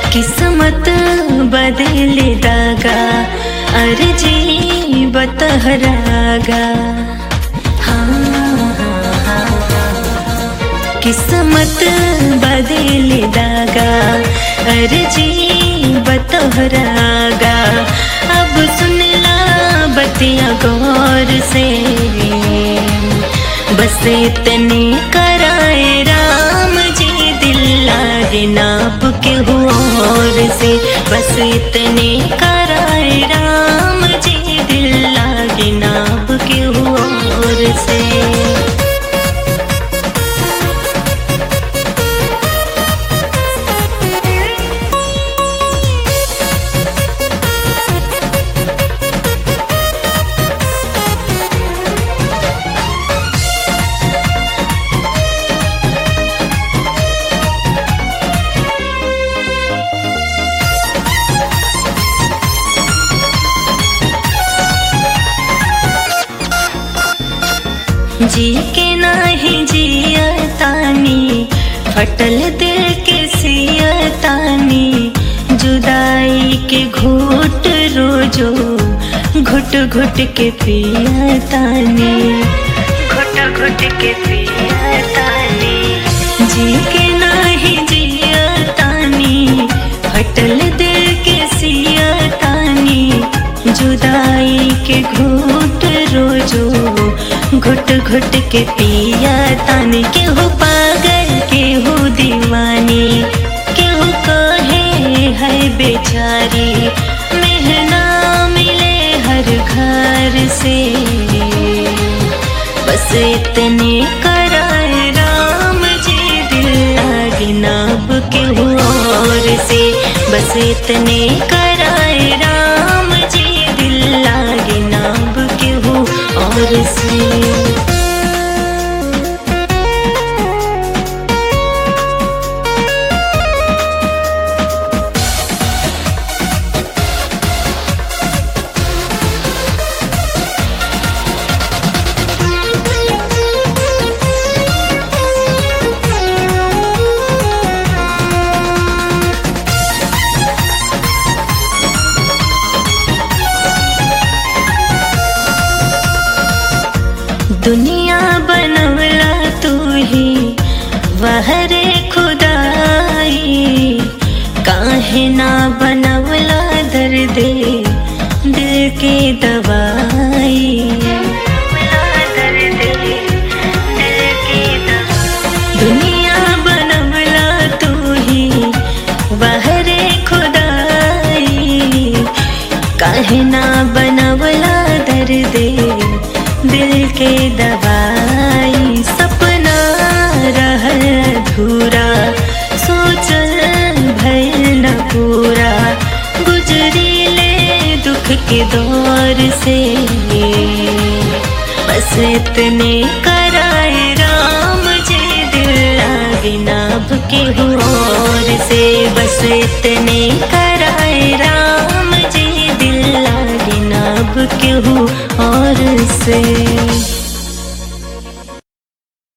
किस्मत बदले दागा अर्जी बतहरागा। किस्मत बदले दागा अर्जी बतहरागा। अब सुनला बतिया गौर से, बस इतने कराए राम जी दिल लागे नाप के और से। बस इतने कराए राम जी दिल लागे नाप के और से। जी के नाही जियतानी फटल दिल के सियतानी। जुदाई के घूट रोजो घुट घुट के पियतानी, घुट घुट के पियतानी। जी के नाही जियतानी फटल दिल के सियतानी। जुदाई के घूट रोजो घुट घुट के पिया तानी। केहू पागल केहू दीवानी, केहू कहे है बेचारी। मेहना मिले हर घर से, बस इतने कराए राम जी दिल लागे नाप केहू और से। बस इतने कराए राम जी दिल लागे नाप केहू और से। दुनिया बनवला तू ही वहरे खुदाई। काहे ना बनवला दर्दे दिल के दवाई। दुनिया बनवला तू ही वहरे खुदाई। काहे ना बनवला दर्दे दिल के दवाई। सपना रहल अधूरा सोचल भइल न पूरा। गुजरी ले दुख के दौर से, बस इतने कराए राम जी दिल लागे नाप के और से। बस इतने कराए राम जी दिल लागे नाप के और से।